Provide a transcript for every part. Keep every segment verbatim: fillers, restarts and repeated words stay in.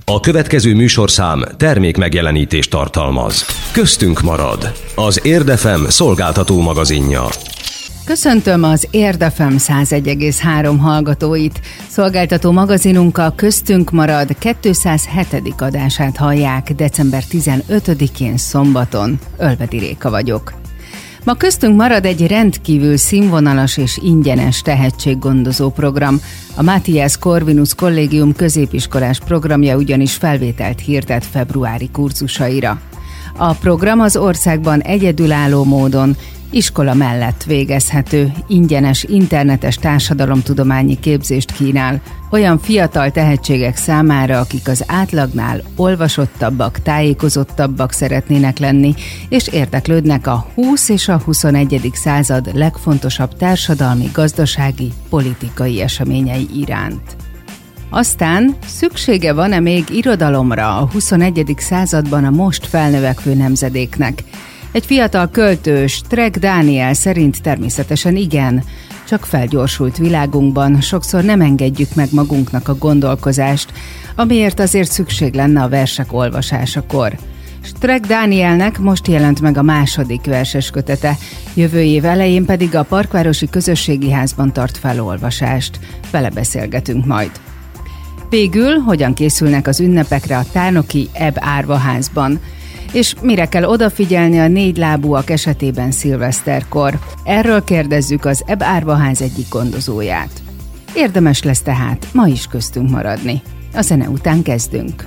A következő műsorszám termék megjelenítést tartalmaz. Köztünk marad az Érd ef em szolgáltató magazinja. Köszöntöm az Érd ef em száz egy egész három hallgatóit. Szolgáltató magazinunkkal Köztünk marad kétszázhetedik adását hallják december tizenötödikén szombaton. Ölvedi Réka vagyok. Ma köztünk marad egy rendkívül színvonalas és ingyenes tehetséggondozó program. A Matthias Corvinus Kollégium középiskolás programja ugyanis felvételt hirdet februári kurzusaira. A program az országban egyedülálló módon iskola mellett végezhető, ingyenes internetes társadalomtudományi képzést kínál olyan fiatal tehetségek számára, akik az átlagnál olvasottabbak, tájékozottabbak szeretnének lenni, és érdeklődnek a húsz és a huszonegyedik század legfontosabb társadalmi, gazdasági, politikai eseményei iránt. Aztán szüksége van-e még irodalomra a huszonegyedik században a most felnövekvő nemzedéknek? Egy fiatal költő, Streck Dániel szerint természetesen igen, csak felgyorsult világunkban sokszor nem engedjük meg magunknak a gondolkozást, amiért azért szükség lenne a versek olvasásakor. Streck Dánielnek most jelent meg a második verses kötete, jövő év elején pedig a Parkvárosi Közösségi Házban tart felolvasást. Vele beszélgetünk majd. Végül, hogyan készülnek az ünnepekre a tárnoki Ebb Árvaházban, és mire kell odafigyelni a négylábúak esetében szilveszterkor. Erről kérdezzük az Ebb Árvaház egyik gondozóját. Érdemes lesz tehát ma is köztünk maradni. A zene után kezdünk.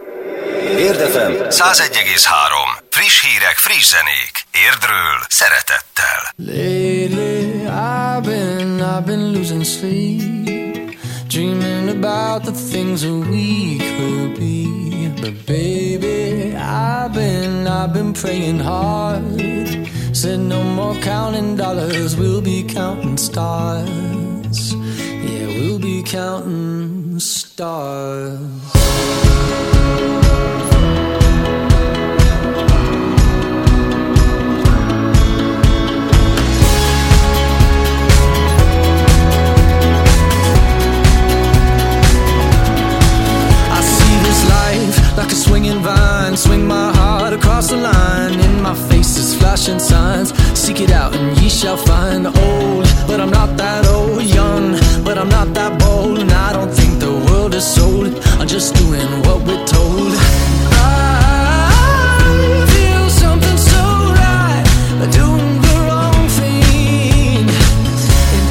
Érd ef em száz egy egész három. Friss hírek, friss zenék. Érdről szeretettel. Lately I've been, I've been losing sleep, dreaming about the things that we could be. But baby, I've been, I've been praying hard. Said no more counting dollars, we'll be counting stars. Yeah, we'll be counting stars. Like a swinging vine, swing my heart across the line. In my face is flashing signs. Seek it out and ye shall find. Old, but I'm not that old. Young, but I'm not that bold. And I don't think the world is sold. I'm just doing what we're told. I feel something so right, doing the wrong thing. And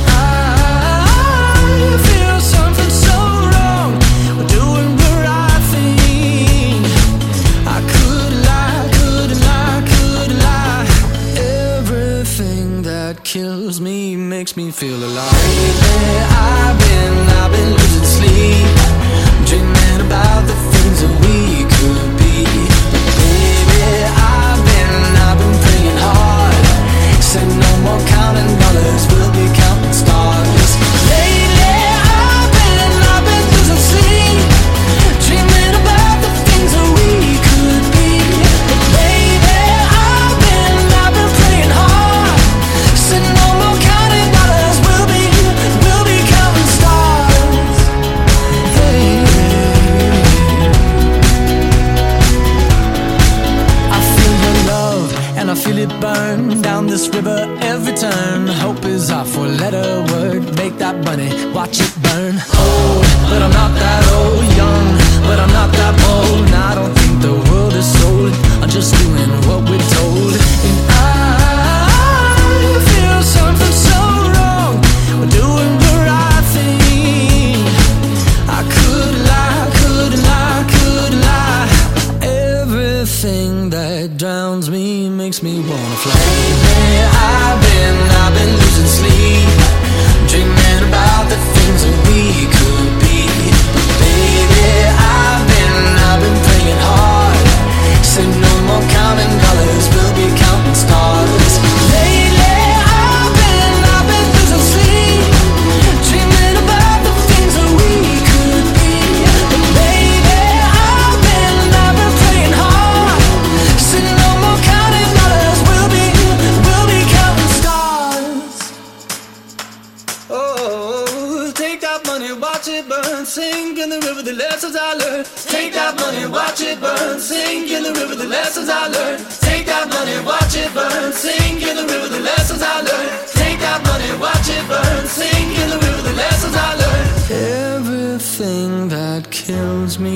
I feel something so wrong, doing the right thing. I could lie, could lie, could lie. Everything that kills me makes me feel alive. Lately I've been, I've been losing sleep, dreaming about the things that we could be. Baby, I've been, I've been praying hard. Said no more counting dollars, we'll be counting stars. Lately I've been, I've been losing sleep, dreaming about the things that we could be. Baby, I've been, I've been praying hard. Said no more counting dollars, we'll be, we'll be counting stars. Hey. I feel your love and I feel it burn down this river every turn. Hope is our four-letter word. Make that money, watch it burn. Old, but I'm not that old. Young, but I'm not that bold. And I don't think the world is sold. I'm just doing what we're told. And I feel something so wrong, we're doing the right thing. I could lie, could lie, could lie. Everything that drowns me makes me wanna fly. Lately I've been, I've been losing sleep, dreaming about the things that we could be. Baby, I've been, I've been praying hard. Said no more counting dollars, we'll be counting stars. Lately I've been, I've been losing sleep, dreaming about the things that we could be. Baby, I've been, I've been praying hard. Said no more counting dollars, we'll be, we'll be counting stars. learned. Take that money, watch it burn. Sink in the river, the lessons I learned. Take that money, watch it burn. Sink in the river, the lessons I learned. Take that money, watch it burn. Sink in the river, the lessons I learned. Everything that kills me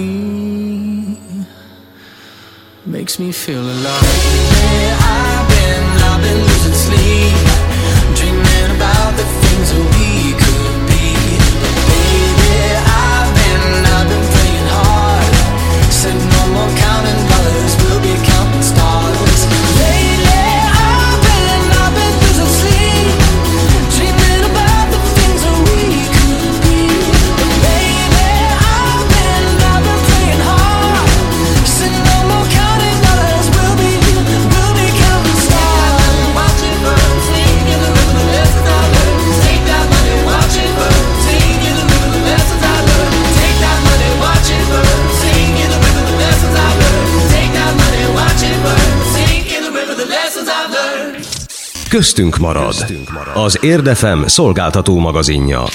makes me feel alive. Yeah, I've been, I've been losing sleep, dreaming about the things that we could be. But baby, I've been, I've been praying hard. Said no more counting dollars, we'll be counting stars. Lately, I've been, I've been losing sleep, dreaming about the things that we could be. But baby, I've been, I've been praying hard. Said no more counting dollars, we'll be, we'll be counting stars. Watch it burn, sing in the river, the lessons I learned. Take that money, watch it burn, sing in the river, the lessons I learned. Take that money, watch it burn, sing in the river, the lessons I learned. Take that money, watch it burn, sing in the river, the lessons I've learned. Köztünk marad. Az Érdefem szolgáltató magazinja.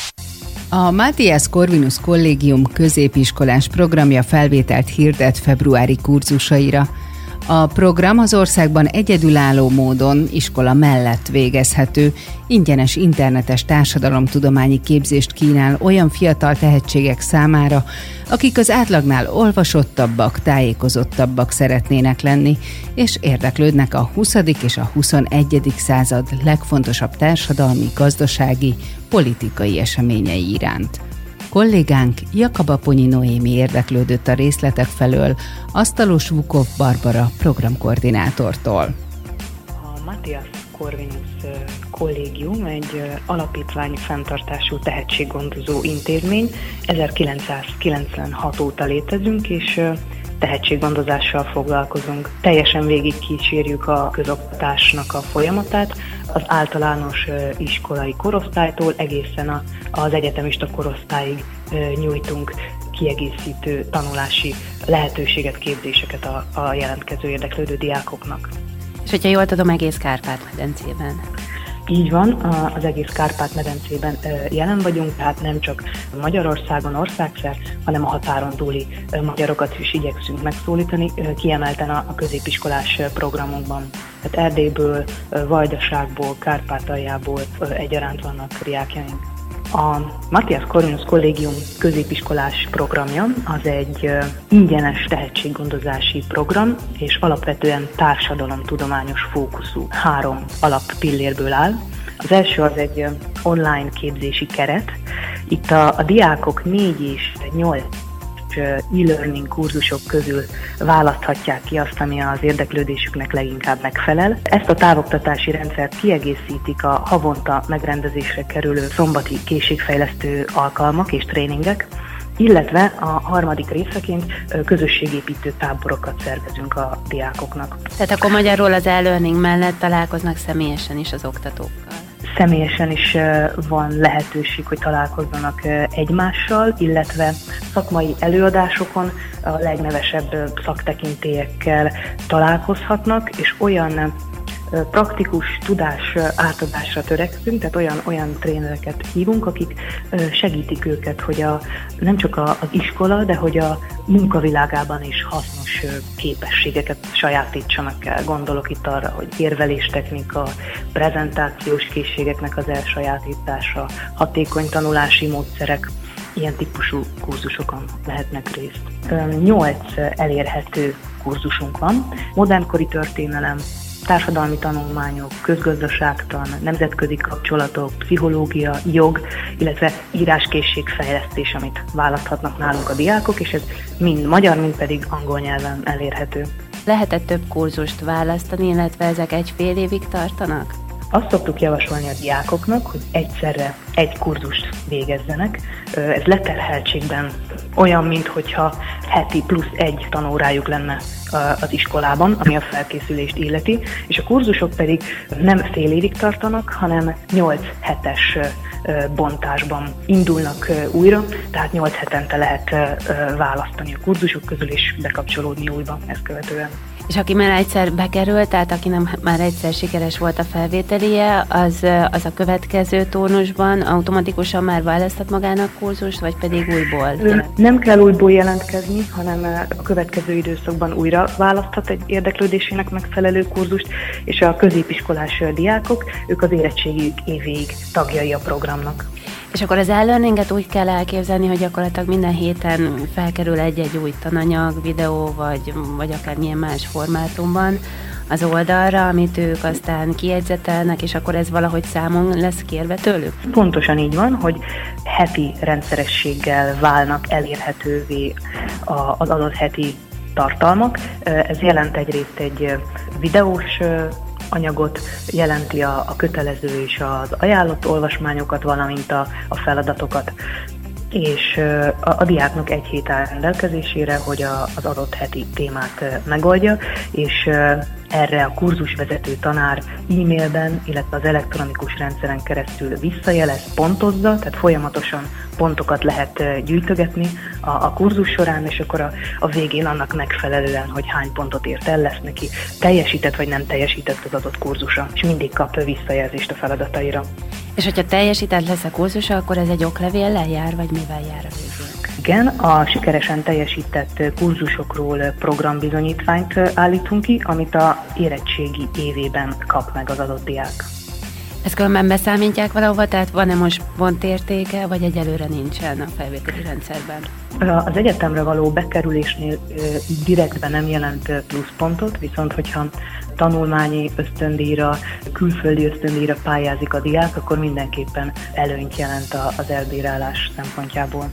A Matthias Corvinus Kollégium középiskolás programja felvételt hirdet februári kurzusaira. A program az országban egyedülálló módon iskola mellett végezhető, ingyenes internetes társadalomtudományi képzést kínál olyan fiatal tehetségek számára, akik az átlagnál olvasottabbak, tájékozottabbak szeretnének lenni, és érdeklődnek a huszadik és a huszonegyedik század legfontosabb társadalmi, gazdasági, politikai eseményei iránt. Kollégánk Jakabaponyi Noémi érdeklődött a részletek felől Asztalos Vukov Barbara programkoordinátortól. A Matthias Corvinus Kollégium egy alapítványi fenntartású tehetséggondozó intézmény. ezerkilencszázkilencvenhat óta létezünk, és tehetséggondozással foglalkozunk. Teljesen végig kísérjük a közoktatásnak a folyamatát, az általános iskolai korosztálytól egészen az egyetemista korosztályig nyújtunk kiegészítő tanulási lehetőséget, képzéseket a, a jelentkező érdeklődő diákoknak. És hogyha jól tudom, egész Kárpát-medencében. Így van, az egész Kárpát-medencében jelen vagyunk, tehát nem csak Magyarországon országszerte, hanem a határon túli magyarokat is igyekszünk megszólítani, kiemelten a középiskolás programunkban. Tehát Erdélyből, Vajdaságból, Kárpátaljából egyaránt vannak diákjaink. A Matthias Corvinus Kollégium középiskolás programja az egy ingyenes tehetséggondozási program, és alapvetően társadalomtudományos fókuszú három alappillérből áll. Az első az egy online képzési keret. Itt a, a diákok négy és nyolc e-learning kurzusok közül választhatják ki azt, ami az érdeklődésüknek leginkább megfelel. Ezt a távoktatási rendszert kiegészítik a havonta megrendezésre kerülő szombati készségfejlesztő alkalmak és tréningek, illetve a harmadik részeként közösségépítő táborokat szervezünk a diákoknak. Tehát akkor magyarul az e-learning mellett találkoznak személyesen is az oktatókkal? Személyesen is van lehetőség, hogy találkozzanak egymással, illetve szakmai előadásokon a legnevesebb szaktekintélyekkel találkozhatnak, és olyan praktikus tudás átadásra törekszünk, tehát olyan, olyan trénereket hívunk, akik segítik őket, hogy a, nem csak a, az iskola, de hogy a munkavilágában is hasznos képességeket sajátítsanak el. Gondolok itt arra, hogy érveléstechnika, prezentációs készségeknek az elsajátítása, hatékony tanulási módszerek, ilyen típusú kurzusokon vehetnek részt. Nyolc elérhető kurzusunk van, modernkori történelem, társadalmi tanulmányok, közgazdaságtan, nemzetközi kapcsolatok, pszichológia, jog, illetve íráskészségfejlesztés, amit választhatnak nálunk a diákok, és ez mind magyar, mind pedig angol nyelven elérhető. Lehet-e több kurzust választani, illetve ezek egy fél évig tartanak? Azt szoktuk javasolni a diákoknak, hogy egyszerre egy kurzust végezzenek. Ez leterheltségben olyan, minthogyha heti plusz egy tanórájuk lenne az iskolában, ami a felkészülést illeti, és a kurzusok pedig nem fél évig tartanak, hanem nyolc hetes bontásban indulnak újra, tehát nyolc hetente lehet választani a kurzusok közül és bekapcsolódni újba ezt követően. És aki már egyszer bekerült, tehát aki nem már egyszer sikeres volt a felvételie, az, az a következő tónusban automatikusan már választhat magának kurzust, vagy pedig újból? Nem kell újból jelentkezni, hanem a következő időszakban újra választhat egy érdeklődésének megfelelő kurzust, és a középiskolás diákok, ők az érettségi évig tagjai a programnak. És akkor az e-learninget úgy kell elképzelni, hogy gyakorlatilag minden héten felkerül egy-egy új tananyag, videó, vagy, vagy akár milyen más formátumban az oldalra, amit ők aztán kijegyzetelnek, és akkor ez valahogy számon lesz kérve tőlük? Pontosan így van, hogy heti rendszerességgel válnak elérhetővé az adott heti tartalmak. Ez jelent egyrészt egy videós anyagot, jelenti a, a kötelező és az ajánlott olvasmányokat, valamint a, a feladatokat. És a, a diáknak egy hét áll rendelkezésére, hogy a, az adott heti témát megoldja, és erre a kurzusvezető tanár e-mailben, illetve az elektronikus rendszeren keresztül visszajelez, pontozza, tehát folyamatosan pontokat lehet gyűjtögetni a, a kurzus során, és akkor a, a végén annak megfelelően, hogy hány pontot ért el, lesz neki teljesített vagy nem teljesített az adott kurzusa, és mindig kap visszajelzést a feladataira. És hogyha teljesített lesz a kurzusa, akkor ez egy oklevéllel jár, vagy mivel jár a végén? Igen, a sikeresen teljesített kurzusokról programbizonyítványt állítunk ki, amit a érettségi évében kap meg az adott diák. Ezt különben beszámítják valahova, tehát van-e most pontértéke, vagy egyelőre nincsen a felvételi rendszerben? Az egyetemre való bekerülésnél direktben nem jelent pluszpontot, viszont hogyha tanulmányi ösztöndíjra, külföldi ösztöndíjra pályázik a diák, akkor mindenképpen előnyt jelent az elbírálás szempontjából.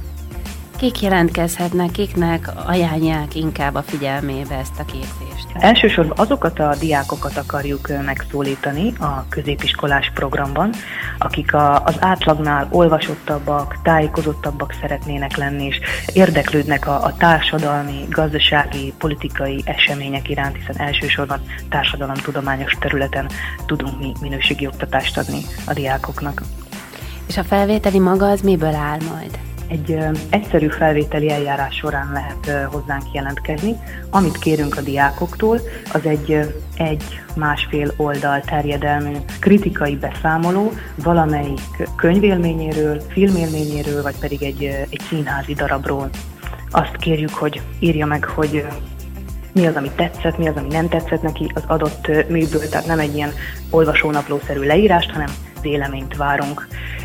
Kik jelentkezhetnek, kiknek ajánlják inkább a figyelmébe ezt a képzést? Elsősorban azokat a diákokat akarjuk megszólítani a középiskolás programban, akik a, az átlagnál olvasottabbak, tájékozottabbak szeretnének lenni, és érdeklődnek a, a társadalmi, gazdasági, politikai események iránt, hiszen elsősorban társadalomtudományos területen tudunk mi minőségi oktatást adni a diákoknak. És a felvételi maga az miből áll majd? Egy ö, egyszerű felvételi eljárás során lehet ö, hozzánk jelentkezni. Amit kérünk a diákoktól, az egy ö, egy másfél oldal terjedelmű kritikai beszámoló valamelyik könyvélményéről, filmélményéről, vagy pedig egy, ö, egy színházi darabról. Azt kérjük, hogy írja meg, hogy ö, mi az, ami tetszett, mi az, ami nem tetszett neki az adott ö, műből, tehát nem egy ilyen olvasónaplószerű leírást, hanem véleményt várunk.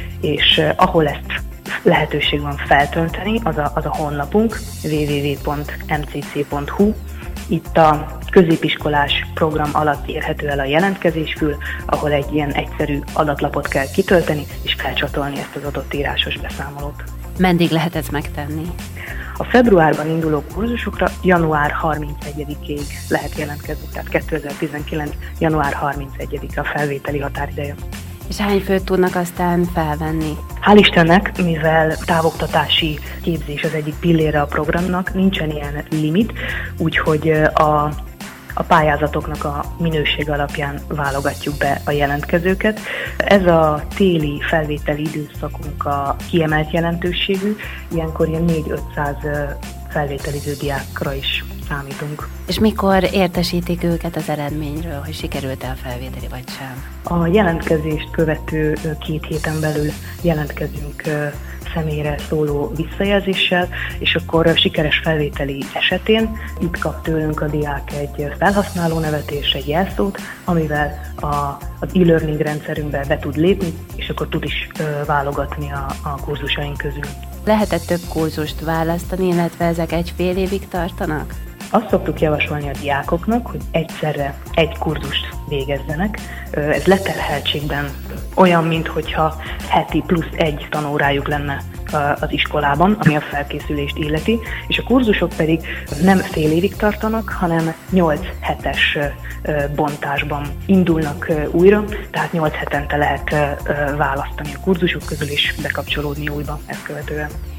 És ö, ahol ezt lehetőség van feltölteni, az a, az a honlapunk double-u double-u double-u pont m c c pont h u. Itt a középiskolás program alatt érhető el a jelentkezésfül, ahol egy ilyen egyszerű adatlapot kell kitölteni, és felcsatolni ezt az adott írásos beszámolót. Meddig lehet ezt megtenni? A februárban induló kurzusokra január harmincegyedikéig lehet jelentkezni, tehát kétezer-tizenkilenc. január harmincegyedike a felvételi határideje. És hány főt tudnak aztán felvenni? Hál' Istennek, mivel távoktatási képzés az egyik pillére a programnak, nincsen ilyen limit, úgyhogy a, a pályázatoknak a minőség alapján válogatjuk be a jelentkezőket. Ez a téli felvételi időszakunk a kiemelt jelentőségű, ilyenkor ilyen négy-ötszáz felvételiző diákra is számítunk. És mikor értesítik őket az eredményről, hogy sikerült-e a felvételi vagy sem? A jelentkezést követő két héten belül jelentkezünk személyre szóló visszajelzéssel, és akkor sikeres felvételi esetén itt kap tőlünk a diák egy felhasználó nevet és egy jelszót, amivel a, az e-learning rendszerünkbe be tud lépni, és akkor tud is ö, válogatni a, a kurzusaink közül. Lehet-e több kurzust választani, illetve ezek egy fél évig tartanak? Azt szoktuk javasolni a diákoknak, hogy egyszerre egy kurzust végezzenek. Ez leterheltségben olyan, minthogyha heti plusz egy tanórájuk lenne az iskolában, ami a felkészülést illeti, és a kurzusok pedig nem fél évig tartanak, hanem nyolc hetes bontásban indulnak újra, tehát nyolc hetente lehet választani a kurzusok közül és bekapcsolódni újba ezt követően.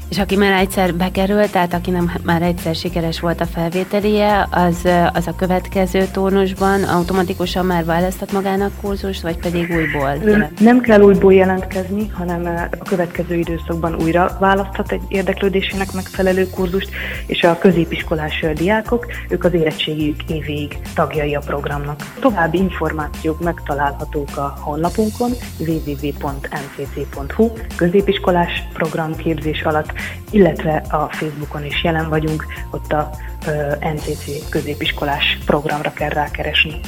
És aki már egyszer bekerült, tehát akinek már egyszer sikeres volt a felvételie, az, az a következő tónusban automatikusan már választhat magának kurzust, vagy pedig újból jelent? Nem kell újból jelentkezni, hanem a következő időszakban újra választhat egy érdeklődésének megfelelő kurzust, és a középiskolás diákok, ők az érettségük évéig tagjai a programnak. További információk megtalálhatók a honlapunkon double-u double-u double-u pont n c c pont h u középiskolás programképzés alatt, illetve a Facebookon is jelen vagyunk, ott a en cé cé középiskolás programra kell rákeresni.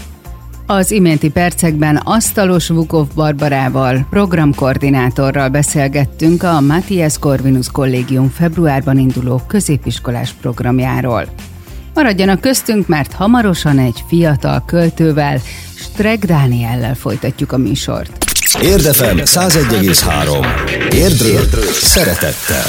Az iménti percekben Asztalos Vukov Barbarával, programkoordinátorral beszélgettünk a Matthias Corvinus Kollégium februárban induló középiskolás programjáról. Maradjanak köztünk, mert hamarosan egy fiatal költővel, Streck Dániellel folytatjuk a műsort. Érdefem százegy egész három. Érdről szeretettel.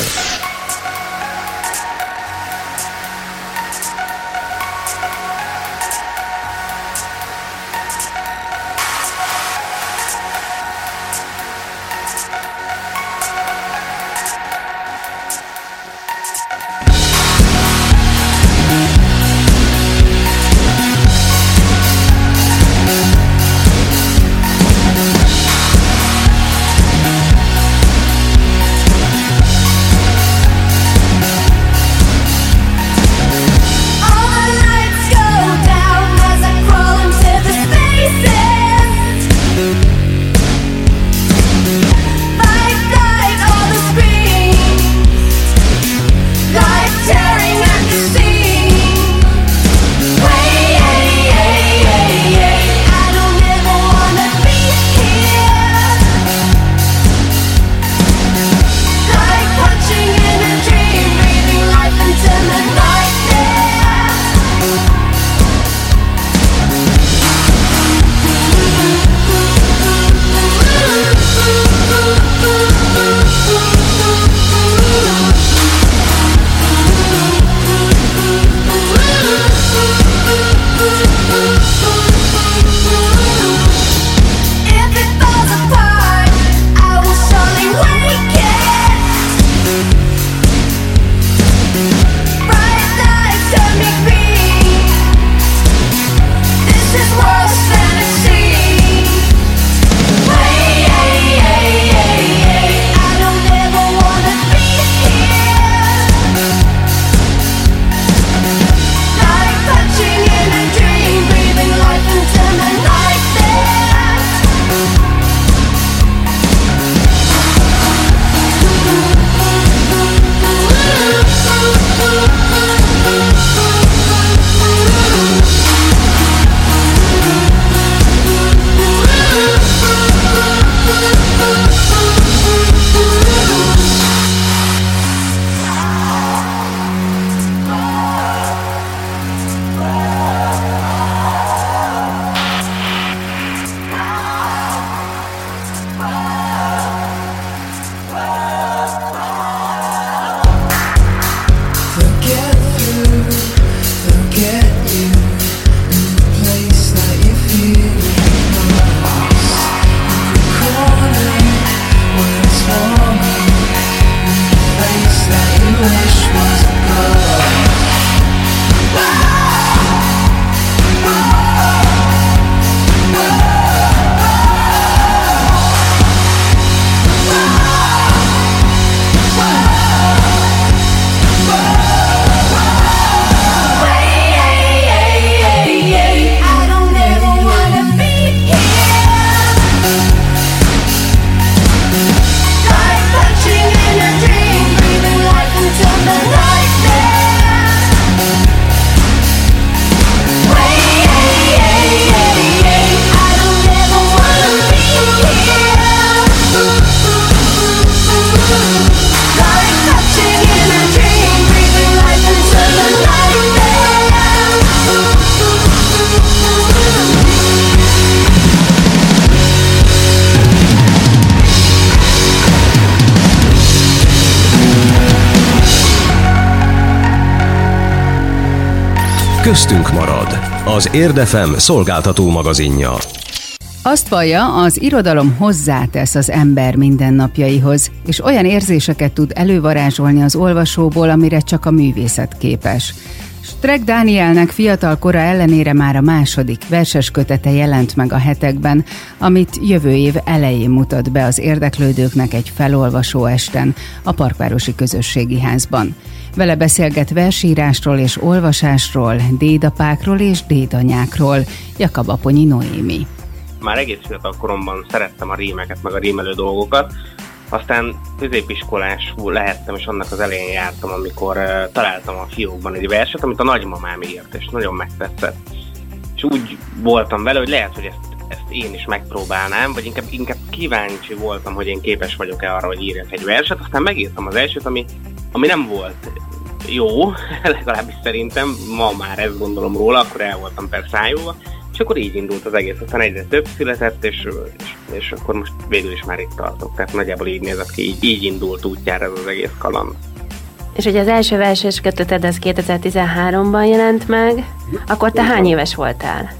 Köztünk marad az Érdefem szolgáltató magazinja. Azt vallja, az irodalom hozzátesz az ember mindennapjaihoz, és olyan érzéseket tud elővarázsolni az olvasóból, amire csak a művészet képes. Streck Dánielnek fiatal kora ellenére már a második verses kötete jelent meg a hetekben, amit jövő év elején mutat be az érdeklődőknek egy felolvasó esten a Parkvárosi Közösségi Házban. Vele beszélget versírásról és olvasásról, dédapákról és dédanyákról. Jakab Aponyi Noémi. Már egész fiatal koromban szerettem a rímeket, meg a rímelő dolgokat. Aztán középiskolás lehettem, és annak az elején jártam, amikor uh, találtam a fiókban egy verset, amit a nagymamám írt, és nagyon megtetszett. És úgy voltam vele, hogy lehet, hogy ezt, ezt én is megpróbálnám, vagy inkább, inkább kíváncsi voltam, hogy én képes vagyok-e arra, hogy írjak egy verset. Aztán megírtam az elsőt, ami, ami nem volt jó, legalábbis szerintem, ma már ezt gondolom róla, akkor el voltam persze szájóva. És akkor így indult az egész, aztán egyre több született, és, és, és akkor most végül is már itt tartok. Tehát nagyjából így nézett ki, így, így indult útjára ez az egész kaland. És ugye az első verses köteted az kétezer-tizenháromban jelent meg, akkor te hány éves voltál?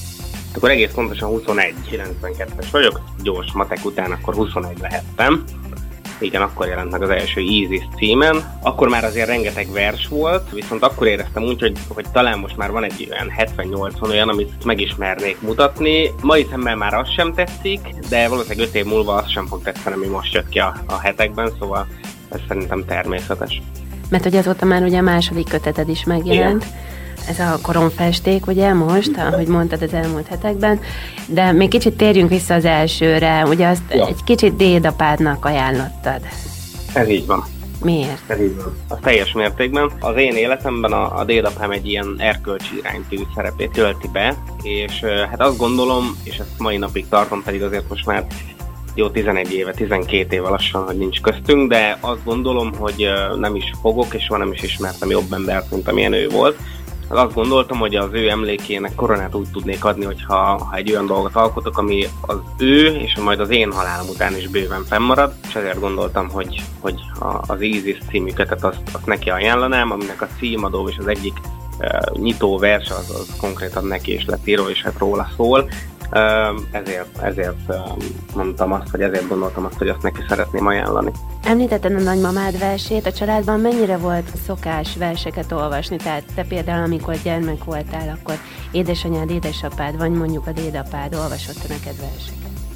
Akkor egész pontosan huszonegy, kilencvenkettes vagyok, gyors matek után akkor huszonegy lehettem. Igen, akkor jelent meg az első Isis címen. Akkor már azért rengeteg vers volt, viszont akkor éreztem úgy, hogy, hogy talán most már van egy olyan hetven-nyolcvan olyan, amit megismernék mutatni. Mai szemmel már az sem tetszik, de valószínűleg öt év múlva az sem fog tetszeni, ami most jött ki a, a hetekben, szóval ez szerintem természetes. Mert hogy azóta már ugye a második köteted is megjelent. Igen. Ez a koronfesték, ugye most, ahogy mondtad az elmúlt hetekben, de még kicsit térjünk vissza az elsőre, ugye azt ja. egy kicsit dédapádnak ajánlottad. Ez így van. Miért? Ez így van. A teljes mértékben. Az én életemben a, a dédapám egy ilyen erkölcsi iránytű szerepét tölti be, és hát azt gondolom, és ezt mai napig tartom, pedig azért most már jó tizenegy éve, tizenkét éve lassan, hogy nincs köztünk, de azt gondolom, hogy nem is fogok, és van nem is ismertem jobb embert, mint amilyen ő volt. Azt gondoltam, hogy az ő emlékének koronát úgy tudnék adni, hogyha ha egy olyan dolgot alkotok, ami az ő és majd az én halálom után is bőven fennmarad, és ezért gondoltam, hogy, hogy az Isis című kötet azt, azt neki ajánlanám, aminek a címadó és az egyik uh, nyitó vers az, az konkrétan neki is lett írva, és hát róla szól. Uh, ezért, ezért uh, mondtam azt, vagy ezért gondoltam azt, hogy azt neki szeretném ajánlani. Említetted a nagymamád versét, a családban mennyire volt szokás verseket olvasni? Tehát te például, amikor gyermek voltál, akkor édesanyád, édesapád, vagy mondjuk a dédapád olvasott neked verseket?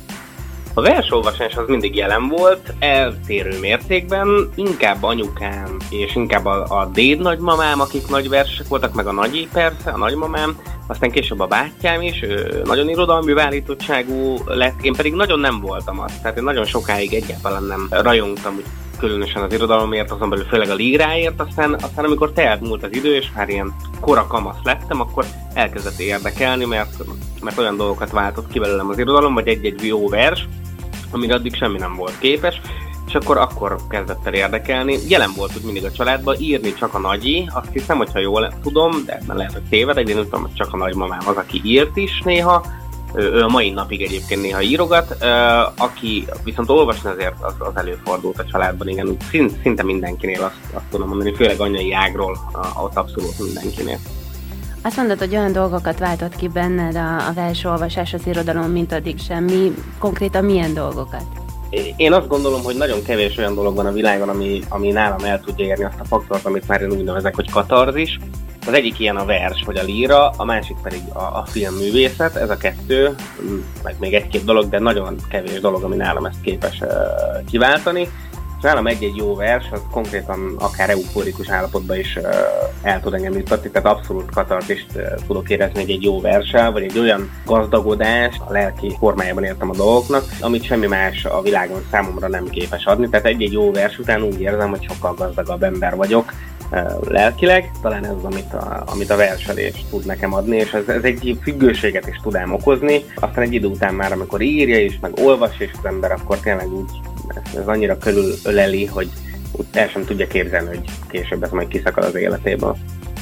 A versolvasás az mindig jelen volt, eltérő mértékben, inkább anyukám és inkább a, a déd nagymamám, akik nagy versek voltak, meg a nagyi persze, a nagymamám, aztán később a bátyám is, ő nagyon irodalmi beállítottságú lett, én pedig nagyon nem voltam az, tehát én nagyon sokáig egyáltalán nem rajongtam, úgy különösen az irodalomért, azon belül főleg a líráért, aztán, aztán amikor telt múlt az idő, és már ilyen kora kamasz lettem, akkor elkezdett érdekelni, mert, mert olyan dolgokat váltott ki belőlem az irodalom, vagy egy-egy jó vers, amire addig semmi nem volt képes, és akkor, akkor kezdett el érdekelni. Jelen volt úgy mindig a családban, írni csak a nagyi, azt hiszem, hogyha jól tudom, de ebben lehet, hogy tévedek, de én úgy tudom, hogy csak a nagymamám az, aki írt is néha, ő a mai napig egyébként néha írogat, aki viszont olvasni azért az, az előfordult a családban, igen, úgy szinte, szinte mindenkinél azt, azt tudom mondani, főleg anyai ágról, ott abszolút mindenkinél. Azt mondod, hogy olyan dolgokat váltott ki benned a, a versolvasás, az irodalom, mint addig semmi. Konkrétan milyen dolgokat? Én azt gondolom, hogy nagyon kevés olyan dolog van a világon, ami, ami nálam el tudja érni azt a faktort, amit már én úgy nevezek, hogy katarzis. Az egyik ilyen a vers, vagy a líra, a másik pedig a, a filmművészet, ez a kettő, meg még egy-két dolog, de nagyon kevés dolog, ami nálam ezt képes uh, kiváltani. Nálam egy-egy jó vers, az konkrétan akár euforikus állapotban is uh, el tud engem juttatni, tehát abszolút katarzist uh, tudok érezni egy-egy jó verssel, vagy egy olyan gazdagodás, a lelki formájában értem a dolgoknak, amit semmi más a világon számomra nem képes adni. Tehát egy-egy jó vers után úgy érzem, hogy sokkal gazdagabb ember vagyok uh, lelkileg. Talán ez az, amit a, amit a verselés tud nekem adni, és ez, ez egy függőséget is tud ám okozni. Aztán egy idő után már, amikor írja is, meg olvas is az ember, akkor tényleg úgy ez annyira körülöleli, hogy el sem tudja képzelni, hogy később ez majd kiszakad az életéből.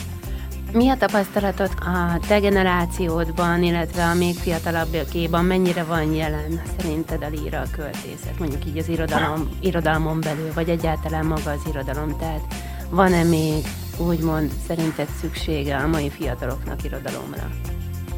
Mi a tapasztalatod a te generációdban, illetve a még fiatalabbakéban, mennyire van jelen szerinted a líra, a költészet, mondjuk így az irodalom, irodalmon belül, vagy egyáltalán maga az irodalom? Tehát van-e még úgymond szerinted szüksége a mai fiataloknak irodalomra?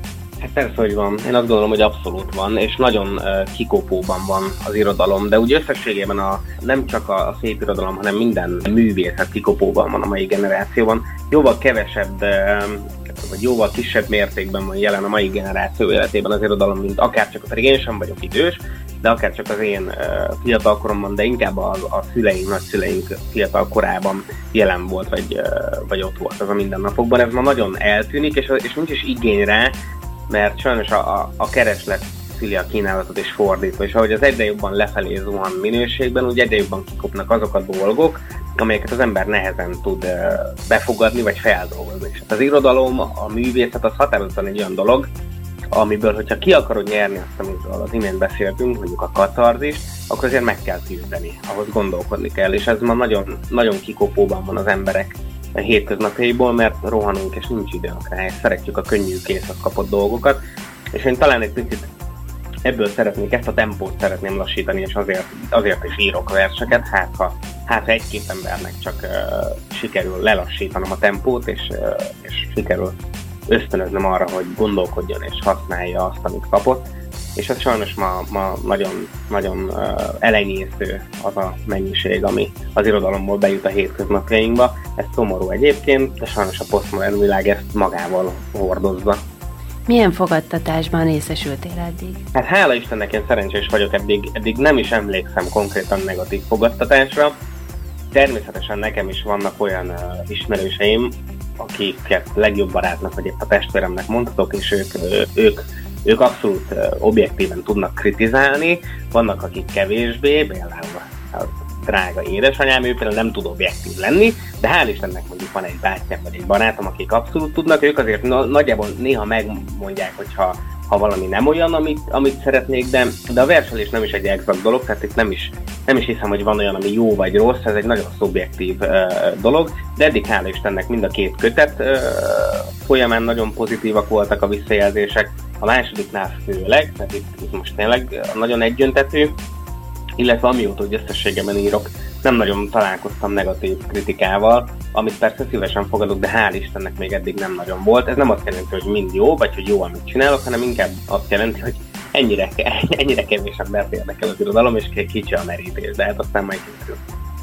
Hát persze, hogy van. Én azt gondolom, hogy abszolút van, és nagyon uh, kikopóban van az irodalom, de úgy összességében a, nem csak a, a szép irodalom, hanem minden művészet kikopóban van a mai generációban. Jóval kevesebb, uh, vagy jóval kisebb mértékben van jelen a mai generáció életében az irodalom, mint akárcsak, pedig én sem vagyok idős, de akárcsak az én uh, fiatal koromban, de inkább a, a szüleink, nagyszüleink fiatal korában jelen volt, vagy, uh, vagy ott volt az a mindennapokban. Ez ma nagyon eltűnik, és, és nincs is igény rá, mert sajnos a, a, a kereslet szüli a kínálatot és fordítva, és ahogy az egyre jobban lefelé zuhan minőségben, úgy egyre jobban kikopnak azok a dolgok, amelyeket az ember nehezen tud uh, befogadni vagy feldolgozni. És az irodalom, a művészet az határozottan egy olyan dolog, amiből, hogyha ki akarod nyerni azt, amiről az imént beszéltünk, mondjuk a katarzist, akkor azért meg kell küzdeni, ahhoz gondolkodni kell, és ez ma nagyon, nagyon kikopóban van az emberek a hétköznapjaiból, mert rohanunk és nincs időnk rá, és szeretjük a könnyű készhez kapott dolgokat, és én talán egy picit ebből szeretnék, ezt a tempót szeretném lassítani, és azért, azért is írok verseket, hát ha, hát ha egy-két embernek csak uh, sikerül lelassítanom a tempót, és, uh, és sikerül ösztönöznöm arra, hogy gondolkodjon és használja azt, amit kapott, és ez sajnos ma, ma nagyon, nagyon uh, elenyésző az a mennyiség, ami az irodalomból bejut a hétköznapjainkba. Ez szomorú egyébként, de sajnos a posztmodern világ ezt magával hordozza. Milyen fogadtatásban részesültél eddig? Hát hála Istennek én szerencsés vagyok, eddig, eddig nem is emlékszem konkrétan negatív fogadtatásra. Természetesen nekem is vannak olyan uh, ismerőseim, akiket legjobb barátnak vagy épp a testvéremnek mondhatok, és ők, ők, ők abszolút uh, objektíven tudnak kritizálni. Vannak, akik kevésbé, például a drága édesanyám, ő például nem tud objektív lenni, de hál' Istennek mondjuk van egy bátyám vagy egy barátom, akik abszolút tudnak, ők azért na- nagyjából néha megmondják, hogyha ha valami nem olyan, amit, amit szeretnék, de, de a verselés nem is egy exakt dolog, tehát itt nem is, nem is hiszem, hogy van olyan, ami jó vagy rossz, ez egy nagyon szubjektív uh, dolog, de eddig hál' Istennek mind a két kötet uh, folyamán nagyon pozitívak voltak a visszajelzések, a másodiknál főleg, tehát itt, itt most tényleg nagyon egyöntetű, illetve amióta, hogy összességében írok, nem nagyon találkoztam negatív kritikával, amit persze szívesen fogadok, de hál' Istennek még eddig nem nagyon volt. Ez nem azt jelenti, hogy mind jó, vagy hogy jó, amit csinálok, hanem inkább azt jelenti, hogy ennyire, ennyire kevés embert érdekel az irodalom, és kicsi a merítés, de hát aztán majd kiderül.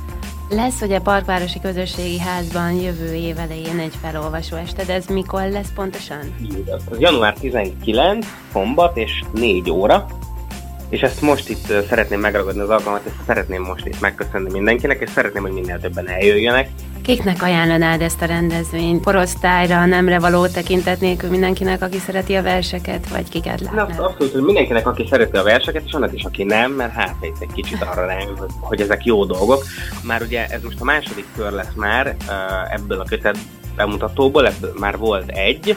Lesz ugye Parkvárosi Közösségi Házban jövő év elején egy felolvasó ested, ez mikor lesz pontosan? Igaz. Az január tizenkilenc, szombat és négy óra. És ezt most itt uh, szeretném megragadni az alkalmat, és szeretném most itt megköszönni mindenkinek, és szeretném, hogy minél többen eljöjjenek. Kiknek ajánlanád ezt a rendezvényt? Korosztályra, nemre való tekintet nélkül mindenkinek, aki szereti a verseket, vagy kiket látnád? Abszolút, hogy mindenkinek, aki szereti a verseket, és annak is, aki nem, mert hát itt egy kicsit arra rájön, hogy, hogy ezek jó dolgok. Már ugye ez most a második kör lesz már uh, ebből a kötet bemutatóból, ebből már volt egy,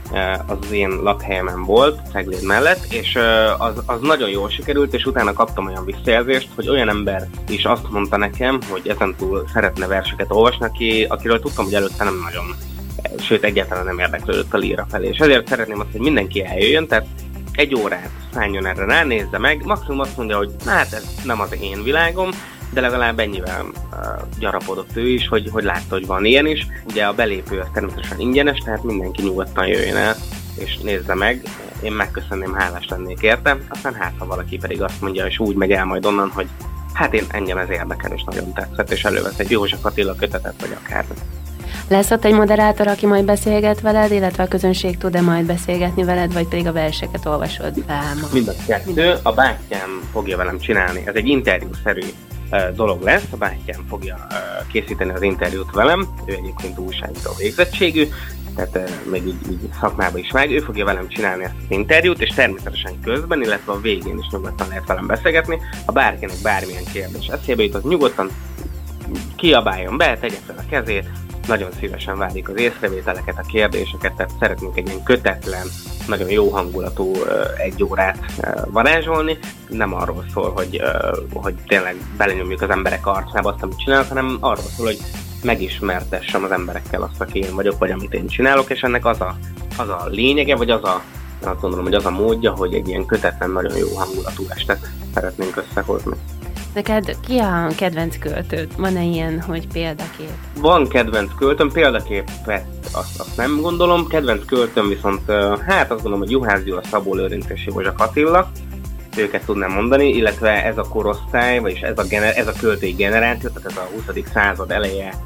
az az én lakhelyemen volt, Cegléd mellett, és az, az nagyon jól sikerült, és utána kaptam olyan visszajelzést, hogy olyan ember is azt mondta nekem, hogy ezentúl szeretne verseket olvasni, aki, akiről tudtam, hogy előtte nem nagyon, sőt egyáltalán nem érdeklődött a líra felé. És ezért szeretném azt, hogy mindenki eljöjjön, tehát egy órát szálljon erre rá, nézze meg, maximum azt mondja, hogy hát ez nem az én világom, de legalább ennyivel uh, gyarapodott ő is, hogy, hogy látta, hogy van ilyen is. Ugye a belépő az természetesen ingyenes, tehát mindenki nyugodtan jöjjön el, és nézze meg. Én megköszönném, hálás lennék érte. Aztán hát, ha valaki pedig azt mondja, és úgy megy el majd onnan, hogy hát én engem ez érdekel, és nagyon tetszett, és elővesz egy József Attila kötetet, vagy akár. Lesz ott egy moderátor, aki majd beszélget veled, illetve a közönség tud-e majd beszélgetni veled, vagy pedig a verseket olvasod el? Mind a kettő. A bátyám fogja velem csinálni. Ez egy interjúszerű dolog lesz, a bátyám fogja uh, készíteni az interjút velem, ő egyébként újságíró végzettségű, tehát uh, még így, így szakmába is vág, ő fogja velem csinálni ezt az interjút, és természetesen közben, illetve a végén is nyugodtan lehet velem beszélgetni, ha bárkinek bármilyen kérdés eszébe jut, az nyugodtan kiabáljon be, tegye fel a kezét, nagyon szívesen várjuk az észrevételeket, a kérdéseket, tehát szeretnénk egy ilyen kötetlen, nagyon jó hangulatú uh, egy órát uh, varázsolni. Nem arról szól, hogy, uh, hogy tényleg belenyomjuk az emberek arcába azt, amit csinálok, hanem arról szól, hogy megismertessem az emberekkel azt, aki én vagyok, vagy amit én csinálok, és ennek az a, az a lényege, vagy az a, azt gondolom, hogy az a módja, hogy egy ilyen kötetlen, nagyon jó hangulatú estet szeretnénk összehozni. Neked ki a kedvenc költőd? Van-e ilyen, hogy példakép? Van kedvenc költőm, példaképet azt, azt nem gondolom, kedvenc költőm viszont hát azt gondolom, hogy Juhász Gyula, Szabó Lőrinc és József Attila, őket tudnám mondani, illetve ez a korosztály, vagyis ez a, gener- ez a költői generáció, tehát ez a huszadik század eleje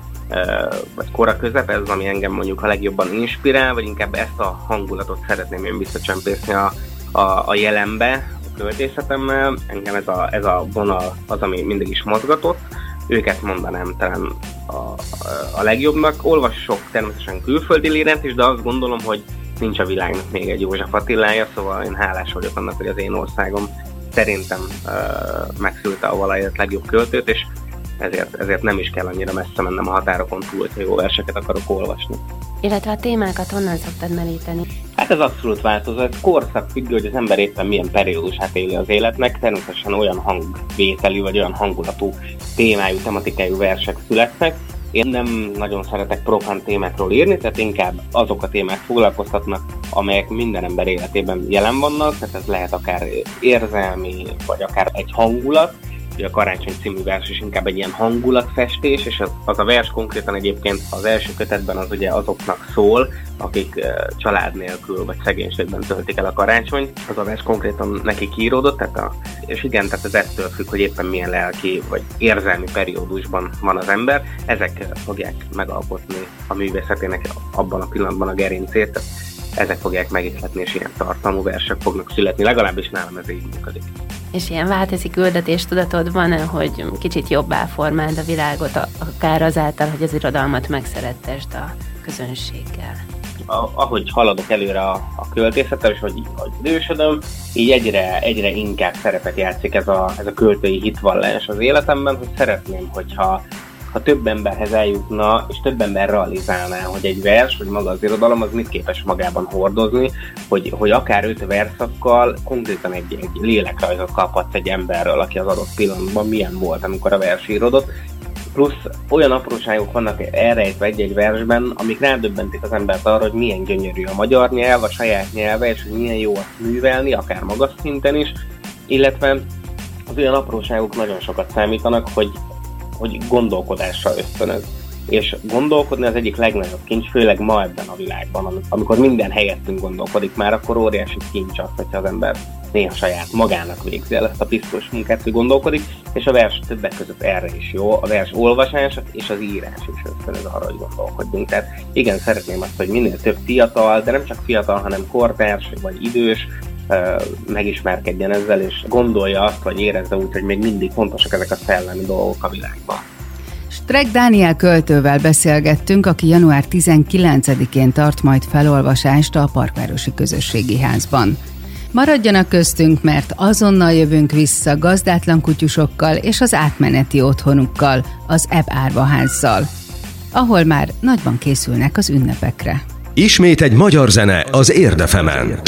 vagy kora közep, ez az, ami engem mondjuk a legjobban inspirál, vagy inkább ezt a hangulatot szeretném én visszacsempészni a, a, a jelenbe, a költészetemmel. Engem ez a, ez a vonal az, ami mindig is mozgatott. Őket mondanám talán a, a, a legjobbnak. Olvasok természetesen külföldi lírát is, de azt gondolom, hogy nincs a világnak még egy József Attilája, szóval én hálás vagyok annak, hogy az én országom szerintem uh, megszülte a valahelyet legjobb költőt, és Ezért, ezért nem is kell annyira messze mennem a határokon túl, hogyha jó verseket akarok olvasni. Illetve a témákat honnan szoktad meríteni? Hát ez abszolút változó, ez korszak függő, hogy az ember éppen milyen periódusát éli az életnek, természetesen olyan hangvételű, vagy olyan hangulatú témájú, tematikájú versek születnek. Én nem nagyon szeretek profán témákról írni, tehát inkább azok a témák foglalkoztatnak, amelyek minden ember életében jelen vannak, tehát ez lehet akár érzelmi, vagy akár egy hangulat. A Karácsony című vers is inkább egy ilyen hangulatfestés, és az, az a vers konkrétan egyébként az első kötetben az ugye azoknak szól, akik uh, család nélkül vagy szegénységben töltik el a karácsony. Az a vers konkrétan neki kiíródott, tehát a, és igen, tehát ez ettől függ, hogy éppen milyen lelki vagy érzelmi periódusban van az ember. Ezek fogják megalkotni a művészetének abban a pillanatban a gerincét, tehát ezek fogják megihletni, és ilyen tartalmú versek fognak születni, legalábbis nálam ez így működik. És ilyen változik küldetéstudatod van, hogy kicsit jobbá formáld a világot, akár azáltal, hogy az irodalmat megszerettesd a közönséggel? A, ahogy haladok előre a, a költészettel, és hogy, hogy idősödöm, így egyre, egyre inkább szerepet játszik ez a, ez a költői hitvallás az életemben, hogy szeretném, hogyha ha több emberhez eljutna, és több ember realizálná, hogy egy vers, vagy maga az irodalom, az mit képes magában hordozni, hogy, hogy akár öt verszakkal konkrétan egy, egy lélekrajzot kaphatsz egy emberről, aki az adott pillanatban milyen volt, amikor a vers íródott. Plusz olyan apróságok vannak elrejtve egy-egy versben, amik rádöbbentik az embert arra, hogy milyen gyönyörű a magyar nyelv, a saját nyelve, és hogy milyen jó azt művelni, akár magas szinten is, illetve az olyan apróságok nagyon sokat számítanak, hogy hogy gondolkodásra ösztönöz. És gondolkodni az egyik legnagyobb kincs, főleg ma ebben a világban, amikor minden helyettünk gondolkodik már, akkor óriási kincs az, hogyha az ember néha saját magának végzi el ezt a piszkos munkát, hogy gondolkodik, és a vers többek között erre is jó, a vers olvasás és az írás is ösztönöz arra, hogy gondolkodjunk. Tehát igen, szeretném azt, hogy minél több fiatal, de nem csak fiatal, hanem kortárs vagy idős, megismerkedjen ezzel, és gondolja azt, vagy érezze úgy, hogy még mindig fontosak ezek a szellemi dolgok a világban. Streck Dániel költővel beszélgettünk, aki január tizenkilencedikén tart majd felolvasást a Parkvárosi Közösségi Házban. Maradjanak köztünk, mert azonnal jövünk vissza gazdátlan kutyusokkal és az átmeneti otthonukkal, az Ebb Árvaházzal, ahol már nagyban készülnek az ünnepekre. Ismét egy magyar zene az Érdefemen.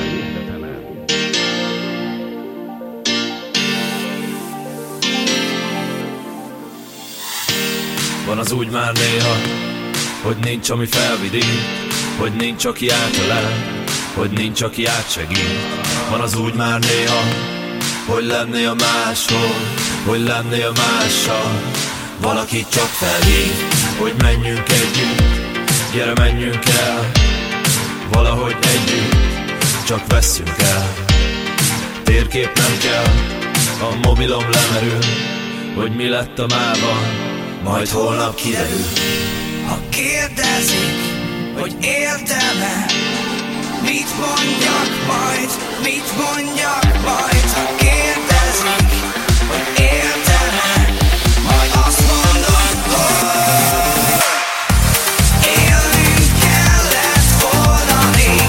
Van az úgy már néha, hogy nincs, ami felvidít, hogy nincs, aki átölel, hogy nincs, aki átsegít. Van az úgy már néha, hogy lennél máshol, hogy lennél mással. Valaki csak felhív, hogy menjünk együtt, gyere menjünk el, valahogy együtt, csak vesszünk el. Térkép nem kell, a mobilom lemerül, hogy mi lett a mában, majd holnap kiderül. Ha kérdezik, hogy értem-e, mit mondjak majd, mit mondjak majd. Ha kérdezik, hogy értem-e, majd azt mondom, hogy élnünk kellett volna még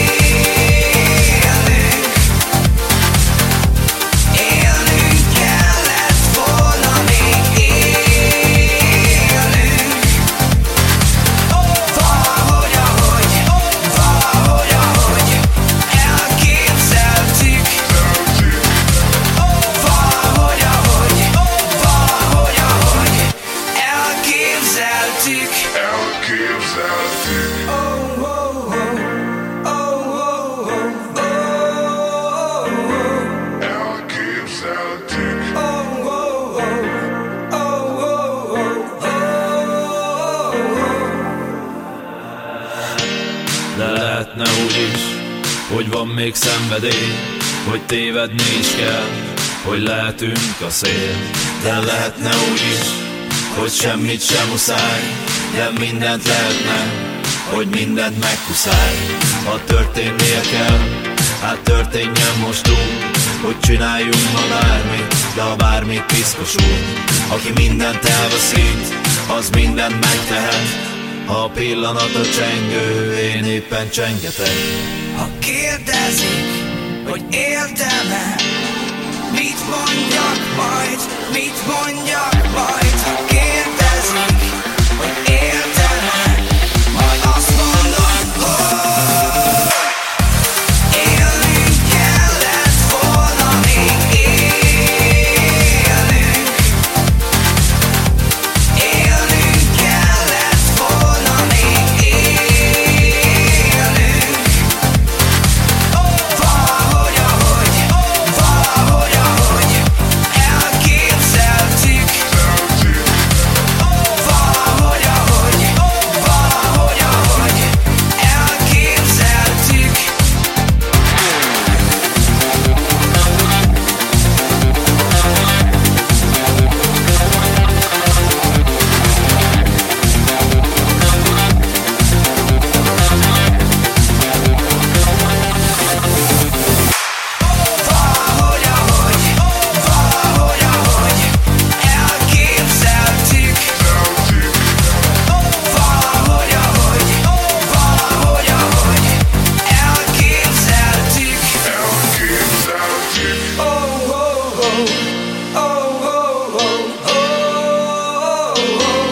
élnünk. Élnünk kellett volna még élnünk. Valahogy, ahogy, valahogy, ahogy elképzeltük. Valahogy, ahogy de lehetne úgy is, hogy van még szenvedély, hogy tévedni is kell, hogy lehetünk a szél. De lehetne úgy is, hogy semmit sem muszáj, de mindent lehetne, hogy mindent megkuszálj. Ha történnie kell, hát történjen most úgy, hogy csináljunk ma bármit, de a bármit piszkosul. Aki mindent elveszít, az mindent megtehet, ha a pillanat a csengő, én éppen csengetek. Ha kérdezik, hogy éltem-e, mit mondjak majd, mit mondjak majd. Ha kérdezik, hogy éltem-e, majd azt mondom, hogy élnünk kellett volna, még élnünk. Élnünk kellett volna, még élnünk. Valahogy, ahogy, valahogy, ahogy elképzeltük. Valahogy, ahogy, valahogy, ahogy elképzeltük. Valahogy, ahogy, valahogy, ahogy elképzeltük. Valahogy, ahogy, valahogy, ahogy elképzeltük. Oh, oh, oh, oh, oh, oh, oh.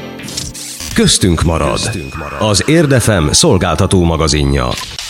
Köztünk marad. Az Érdefem szolgáltató magazinja.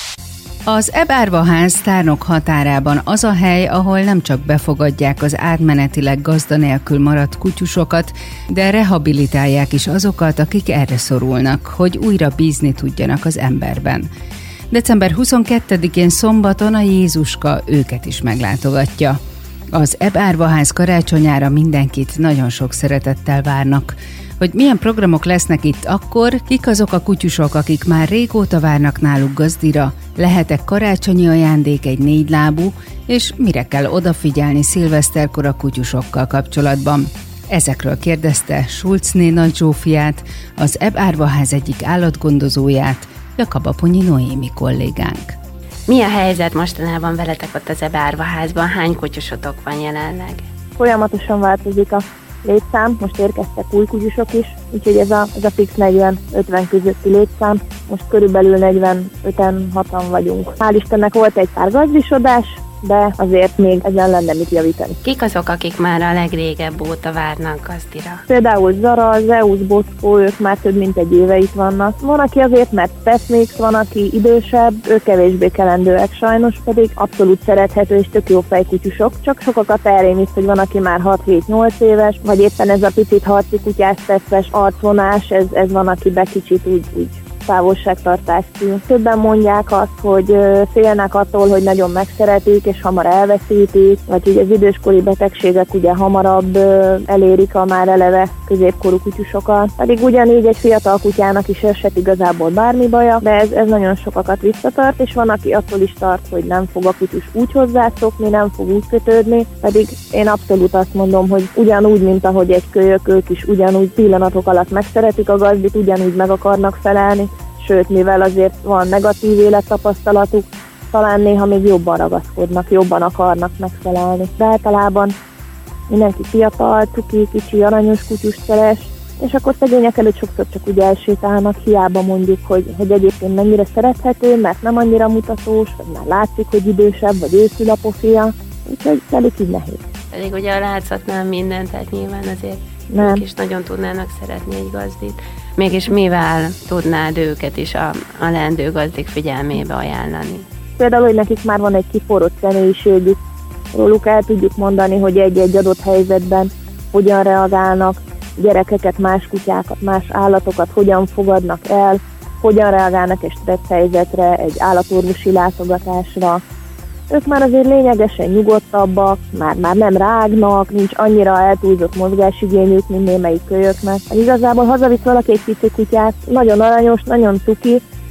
Az Ebb-Árvaház Tárnok határában az a hely, ahol nem csak befogadják az átmenetileg gazda nélkül maradt kutyusokat, de rehabilitálják is azokat, akik erre szorulnak, hogy újra bízni tudjanak az emberben. december huszonkettedikén szombaton a Jézuska őket is meglátogatja. Az Ebb-Árvaház karácsonyára mindenkit nagyon sok szeretettel várnak. Hogy milyen programok lesznek itt akkor, kik azok a kutyusok, akik már régóta várnak náluk gazdira, lehet-e karácsonyi ajándék egy négylábú, és mire kell odafigyelni szilveszterkor a kutyusokkal kapcsolatban. Ezekről kérdezte Schulzné Nagy Zsófiát, az Ebb-Árvaház egyik állatgondozóját, Jakab Aponyi Noémi kollégánk. Mi a helyzet mostanában veletek ott az Ebb-Árvaházban? Hány kutyusotok van jelenleg? Folyamatosan változik a létszám, most érkeztek új kutyusok is, úgyhogy ez a, ez a fix negyven-ötven közötti létszám, most körülbelül negyven-öten-hatan vagyunk. Hál' Istennek volt egy pár gazdisodás, de azért még ezen lenne mit javítani. Kik azok, akik már a legrégebb óta várnak gazdira? Például Zara, Zeus, Boszkó, ők már több mint egy éve itt vannak. Van, aki azért, mert Petmix, van, aki idősebb, ők kevésbé kelendőek sajnos, pedig abszolút szerethető és tök jó fejkutyusok, csak sokakat elrémiszt, hogy van, aki már hat-hét-nyolc éves, vagy éppen ez a picit harci kutyás tesztes arcvonás, ez, ez van, akiben kicsit úgy, úgy távolságtartás szűn. Többen mondják azt, hogy félnek attól, hogy nagyon megszeretik, és hamar elveszítik, vagy hogy az időskori betegségek ugye hamarabb elérik a már eleve középkorú kutyusokat. Pedig ugyanígy egy fiatal kutyának is esett igazából bármi baja, de ez, ez nagyon sokakat visszatart, és van, aki attól is tart, hogy nem fog a kutyus úgy hozzászokni, nem fog úgy kötődni, pedig én abszolút azt mondom, hogy ugyanúgy, mint ahogy egy kölyök, ők is ugyanúgy pillanatok alatt megszeretik a gazdit, ugyanúgy meg akarnak felelni, sőt, mivel azért van negatív élettapasztalatuk, talán néha még jobban ragaszkodnak, jobban akarnak megfelelni. De általában mindenki fiatal, cuki, kicsi, aranyos kutyust keres, és akkor szegények előtt sokszor csak úgy elsétálnak, hiába mondjuk, hogy, hogy egyébként mennyire szerethető, mert nem annyira mutatós, vagy már látszik, hogy idősebb, vagy őszül a pofia, úgyhogy velük így nehéz. Pedig ugye a látszatnál mindent, tehát nyilván azért Nem. ők is nagyon tudnának szeretni egy gazdit. Mégis mivel tudnád őket is a, a leendő gazdik figyelmébe ajánlani? Például, hogy nekik már van egy kiforrott személyiségük, róluk el tudjuk mondani, hogy egy-egy adott helyzetben hogyan reagálnak, gyerekeket, más kutyákat, más állatokat hogyan fogadnak el, hogyan reagálnak egy stressz helyzetre, egy állatorvosi látogatásra. Ők már azért lényegesen nyugodtabbak, már, már nem rágnak, nincs annyira eltúlzott mozgásigényük, mint némelyik kölyöknek. Igazából hazavisz valaki egy pici kutyát, nagyon aranyos, nagyon cuki,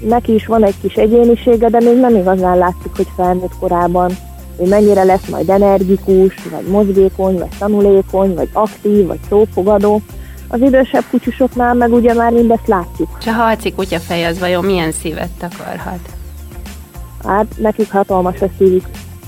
neki is van egy kis egyénisége, de még nem igazán látszik, hogy felnőtt korában, hogy mennyire lesz majd energikus, vagy mozgékony, vagy tanulékony, vagy aktív, vagy szófogadó. Az idősebb kutyusoknál meg ugye már mindezt látjuk. És a harci kutyafej az vajon milyen szívet takarhat? Hát nekik hatalmas a szívük.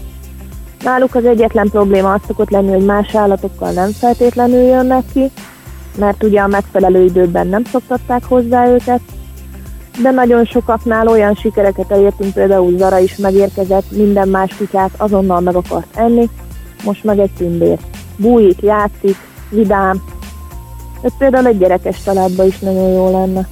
Náluk az egyetlen probléma az szokott lenni, hogy más állatokkal nem feltétlenül jönnek ki, mert ugye a megfelelő időben nem szoktatták hozzá őket, de nagyon sokaknál olyan sikereket elértünk, például Zara is megérkezett, minden más kutyát azonnal meg akart enni, most meg egy tündér. Bújik, játszik, vidám. Ez például egy gyerekes családban is nagyon jó lenne.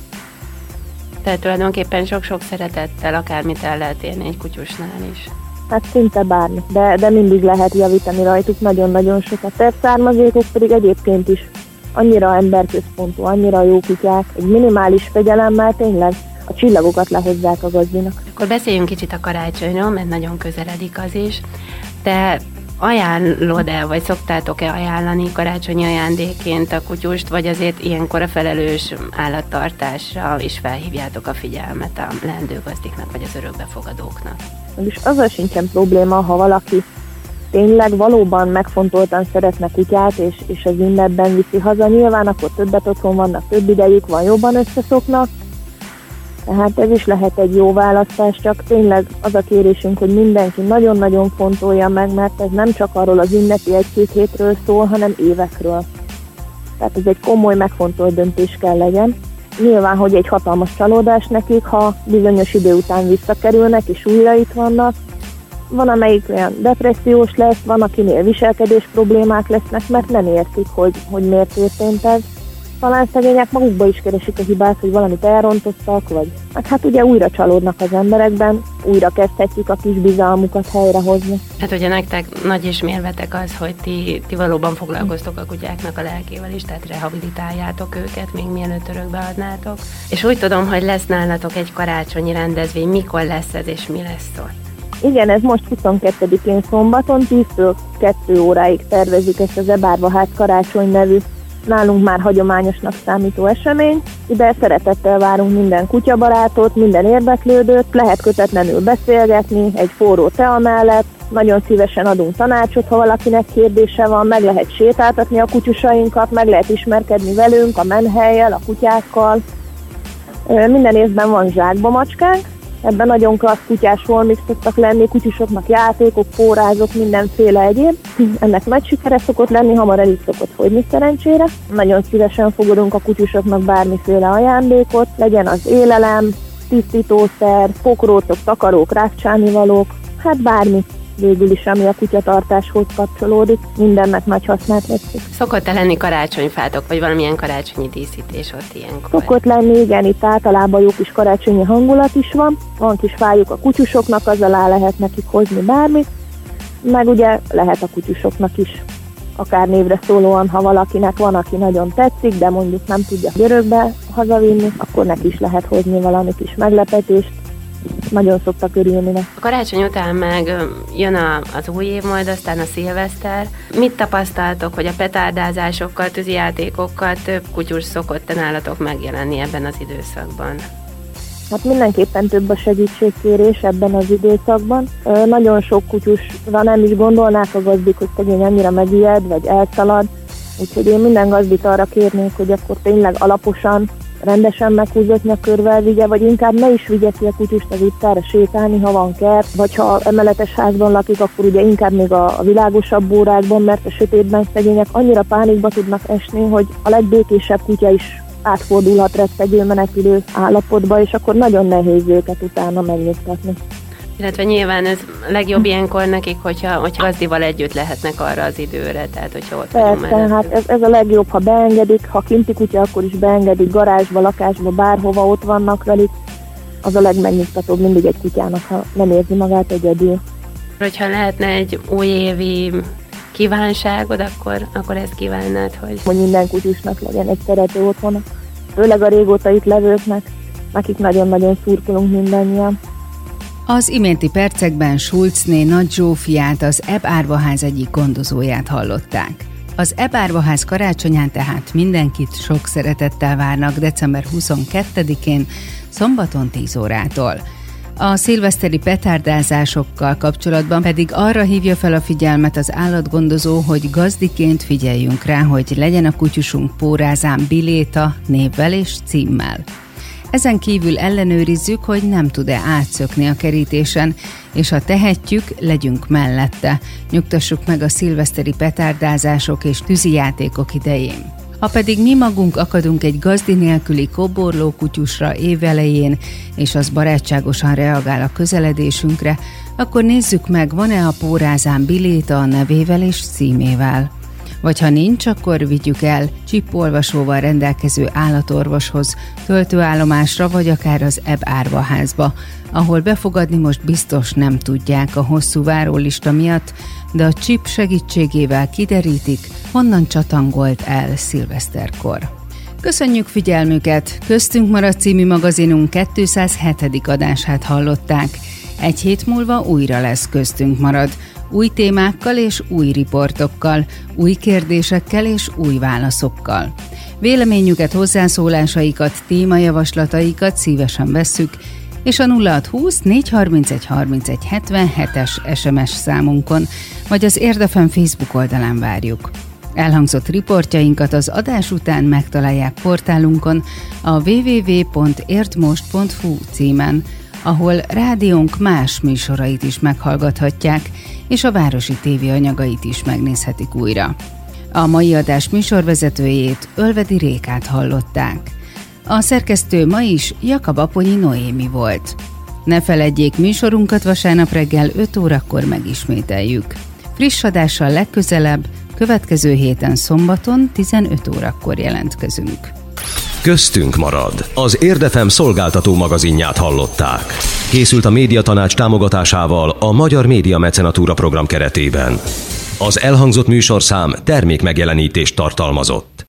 Tehát tulajdonképpen sok-sok szeretettel akármit el lehet érni egy kutyusnál is. Hát szinte bármi, de, de mindig lehet javítani rajtuk nagyon-nagyon sokat. Tervszármazékok pedig egyébként is annyira emberközpontú, annyira jó kutyák, egy minimális fegyelemmel tényleg a csillagokat lehozzák a gazdinak. Akkor beszéljünk kicsit a karácsonyról, mert nagyon közeledik az is. Te ajánlod-e, vagy szoktátok-e ajánlani karácsonyi ajándékként a kutyust, vagy azért ilyenkor a felelős állattartásra is felhívjátok a figyelmet a leendő gazdiknak, vagy az örökbefogadóknak? És azzal sincsen probléma, ha valaki tényleg valóban megfontoltan szeretne kutyát, és, és az ünnepben viszi haza, nyilván akkor többet otthon vannak, több idejük van, jobban összeszoknak, tehát ez is lehet egy jó választás, csak tényleg az a kérésünk, hogy mindenki nagyon-nagyon fontolja meg, mert ez nem csak arról az ünnepi egy-két hétről szól, hanem évekről. Tehát ez egy komoly, megfontolt döntés kell legyen. Nyilván, hogy egy hatalmas csalódás nekik, ha bizonyos idő után visszakerülnek, és újra itt vannak. Van, amelyik olyan depressziós lesz, van, akinél viselkedés problémák lesznek, mert nem értik, hogy, hogy miért történt ez. Talán szegények magukba is keresik a hibát, hogy valamit elrontottak, vagy hát ugye újra csalódnak az emberekben, újra kezdhetjük a kis bizalmukat helyrehozni. Hát ugye nektek nagy ismérvetek az, hogy ti, ti valóban foglalkoztok a kutyáknak a lelkével is, tehát rehabilitáljátok őket, még mielőtt örökbe adnátok. És úgy tudom, hogy lesz nálatok egy karácsonyi rendezvény, mikor lesz ez és mi lesz ott? Igen, ez most huszonkettedikén szombaton, tíztől kettő óráig tervezik ezt az Ebárvaház karácsony nevű, nálunk már hagyományosnak számító esemény. Ide szeretettel várunk minden kutyabarátot, minden érdeklődőt, lehet kötetlenül beszélgetni, egy forró tea mellett, nagyon szívesen adunk tanácsot, ha valakinek kérdése van, meg lehet sétáltatni a kutyusainkat, meg lehet ismerkedni velünk, a menhellyel, a kutyákkal. Minden évben van zsákba macskánk, ebben nagyon klassz kutyás holmik szoktak lenni, kutyusoknak játékok, pórázok, mindenféle egyéb. Ennek nagy sikere szokott lenni, hamar el is szokott fogyni szerencsére. Nagyon szívesen fogadunk a kutyusoknak bármiféle ajándékot, legyen az élelem, tisztítószer, pokrócok, takarók, rákcsánivalók, hát bármi végül is, ami a kutyatartáshoz kapcsolódik, mindennek nagy hasznát veszik. Szokott-e lenni karácsonyfátok, vagy valamilyen karácsonyi díszítés ott ilyenkor? Szokott lenni, igen, itt általában jó kis karácsonyi hangulat is van, van kis fájuk a kutyusoknak, az alá lehet nekik hozni bármit, meg ugye lehet a kutyusoknak is, akár névre szólóan, ha valakinek van, aki nagyon tetszik, de mondjuk nem tudja örökbe hazavinni, akkor neki is lehet hozni valami kis meglepetést. Nagyon szoktak örülni. A karácsony után meg jön a, az új év, majd aztán a szilveszter. Mit tapasztaltok, hogy a petárdázásokkal, tűzijátékokkal több kutyus szokott nálatok megjelenni ebben az időszakban? Hát mindenképpen több a segítségkérés ebben az időszakban. Nagyon sok kutyusra nem is gondolnák a gazdik, hogy szegény annyira megijed, vagy elszalad. Úgyhogy én minden gazdit arra kérnék, hogy akkor tényleg alaposan, rendesen meghúzatni a körvel vigye, vagy inkább ne is vigye ki a kutyust az utcára sétálni, ha van kert, vagy ha emeletes házban lakik, akkor ugye inkább még a, a világosabb órákban, mert a sötétben szegények annyira pánikba tudnak esni, hogy a legbékésebb kutya is átfordulhat rettegő menekülő állapotba, és akkor nagyon nehéz őket utána megnyugtatni. Illetve nyilván ez legjobb ilyenkor nekik, hogyha, hogyha gazdival együtt lehetnek arra az időre, tehát hogyha ott vagyunk Persze, hát ez, ez a legjobb, ha beengedik, ha kinti kutya, akkor is beengedik garázsba, lakásba, bárhova ott vannak velük. Az a legmegnyugtatóbb mindig egy kutyának, ha nem érzi magát egyedül. Hogyha lehetne egy újévi kívánságod, akkor, akkor ezt kívánnád, hogy... Hogy minden kutyusnak legyen egy szerető otthona, főleg a régóta itt levőknek, nekik nagyon-nagyon szurkolunk mindannyian. Az iménti percekben Schulzné Nagy Zsófiát, az Ebb-árvaház egyik gondozóját hallották. Az Ebb-árvaház karácsonyán tehát mindenkit sok szeretettel várnak december huszonkettedikén, szombaton tíz órától. A szilveszteri petárdázásokkal kapcsolatban pedig arra hívja fel a figyelmet az állatgondozó, hogy gazdiként figyeljünk rá, hogy legyen a kutyusunk pórázán biléta, névvel és címmel. Ezen kívül ellenőrizzük, hogy nem tud-e átszökni a kerítésen, és ha tehetjük, legyünk mellette. Nyugtassuk meg a szilveszteri petárdázások és tűzijátékok idején. Ha pedig mi magunk akadunk egy gazdi nélküli koborló kutyusra évelején, és az barátságosan reagál a közeledésünkre, akkor nézzük meg, van-e a pórázán biléta a nevével és címével. Vagy ha nincs, akkor vigyük el csipolvasóval rendelkező állatorvoshoz, töltőállomásra vagy akár az E B árvaházba, ahol befogadni most biztos nem tudják a hosszú várólista miatt, de a csip segítségével kiderítik, honnan csatangolt el szilveszterkor. Köszönjük figyelmüket! Köztünk maradt című magazinunk kétszázhetedik adását hallották. Egy hét múlva újra lesz Köztünk marad. Új témákkal és új riportokkal, új kérdésekkel és új válaszokkal. Véleményüket, hozzászólásaikat, témajavaslataikat szívesen vesszük, és a nulla hatszázhúsz négyszázharmincegy harmincegy hetvenhetes es em es számunkon, vagy az Érdefem Facebook oldalán várjuk. Elhangzott riportjainkat az adás után megtalálják portálunkon a double-u double-u double-u pont érdmost pont hu címen, ahol rádiónk más műsorait is meghallgathatják, és a Városi Tévé anyagait is megnézhetik újra. A mai adás műsorvezetőjét, Ölvedi Rékát hallották. A szerkesztő ma is Jakab Aponyi Noémi volt. Ne feledjék, műsorunkat vasárnap reggel öt órakor megismételjük. Friss adással legközelebb, következő héten szombaton tizenöt órakor jelentkezünk. Köztünk marad. Az Érdefem szolgáltató magazinját hallották. Készült a Médiatanács támogatásával a Magyar Média Mecenatúra program keretében. Az elhangzott műsorszám termékmegjelenítést tartalmazott.